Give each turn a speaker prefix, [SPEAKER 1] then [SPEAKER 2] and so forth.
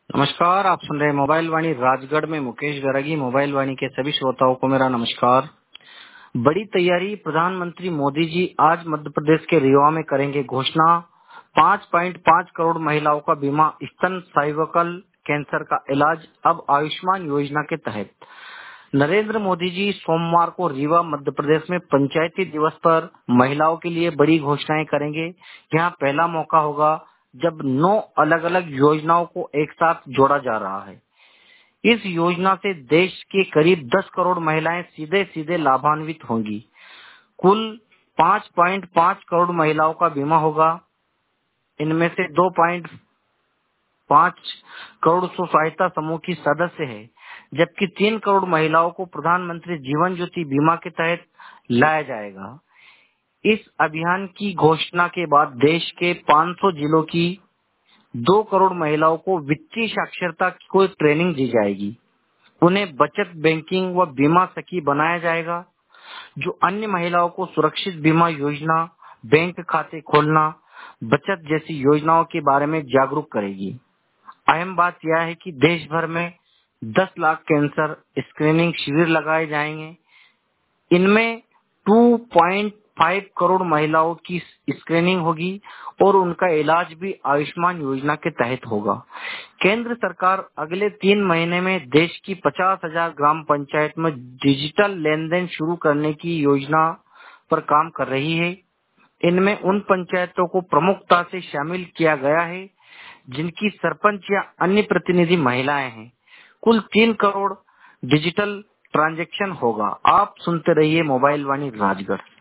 [SPEAKER 1] नमस्कार, आप सुन रहे हैं मोबाइल वाणी राजगढ़ में मुकेश गर्गी। मोबाइल वाणी के सभी श्रोताओं को मेरा नमस्कार। बड़ी तैयारी, प्रधानमंत्री मोदी जी आज मध्य प्रदेश के रीवा में करेंगे घोषणा। 5.5 करोड़ महिलाओं का बीमा, स्तन सर्वाइकल कैंसर का इलाज अब आयुष्मान योजना के तहत। नरेंद्र मोदी जी सोमवार को रीवा मध्य प्रदेश में पंचायती दिवस पर महिलाओं के लिए बड़ी घोषणाएं करेंगे। यहाँ पहला मौका होगा जब 9 अलग अलग योजनाओं को एक साथ जोड़ा जा रहा है। इस योजना से देश के करीब 10 करोड़ महिलाएं सीधे सीधे लाभान्वित होंगी। कुल 5.5 करोड़ महिलाओं का बीमा होगा। इनमें से 2.5 करोड़ स्व सहायता समूह की सदस्य है, जबकि 3 करोड़ महिलाओं को प्रधानमंत्री जीवन ज्योति बीमा के तहत लाया जाएगा। इस अभियान की घोषणा के बाद देश के 500 जिलों की 2 करोड़ महिलाओं को वित्तीय साक्षरता की ट्रेनिंग दी जाएगी। उन्हें बचत बैंकिंग व बीमा सखी बनाया जाएगा, जो अन्य महिलाओं को सुरक्षित बीमा योजना, बैंक खाते खोलना, बचत जैसी योजनाओं के बारे में जागरूक करेगी। अहम बात यह है कि देश भर में 10 लाख कैंसर स्क्रीनिंग शिविर लगाए जाएंगे। इनमें 2.5 करोड़ महिलाओं की स्क्रीनिंग होगी और उनका इलाज भी आयुष्मान योजना के तहत होगा। केंद्र सरकार अगले 3 महीने में देश की 50,000 ग्राम पंचायत में डिजिटल लेन देन शुरू करने की योजना पर काम कर रही है। इनमें उन पंचायतों को प्रमुखता से शामिल किया गया है जिनकी सरपंच या अन्य प्रतिनिधि महिलाएं हैं। कुल 3 करोड़ डिजिटल ट्रांजैक्शन होगा। आप सुनते रहिए मोबाइल वाणी राजगढ़।